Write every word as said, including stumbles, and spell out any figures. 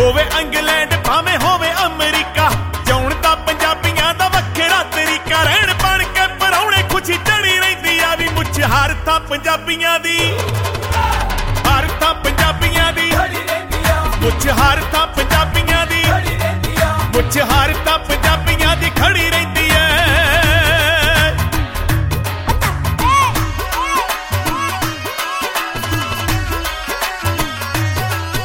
ਹੋਵੇ ਇੰਗਲੈਂਡ ਭਾਵੇਂ ਹੋਵੇ ਅਮਰੀਕਾ, ਜਿਉਣ ਦਾ ਪੰਜਾਬੀਆਂ ਦਾ ਵੱਖਰਾ ਤਰੀਕਾ। ਰਹਿਣ ਬਣ ਕੇ ਪਰਾਉਣੇ ਖੁਸ਼ੀ ਚੜੀ ਰਹਿੰਦੀ ਆ ਵੀ ਮੁੱਛ ਹਾਰ ਤਾਂ ਪੰਜਾਬੀਆਂ ਦੀ।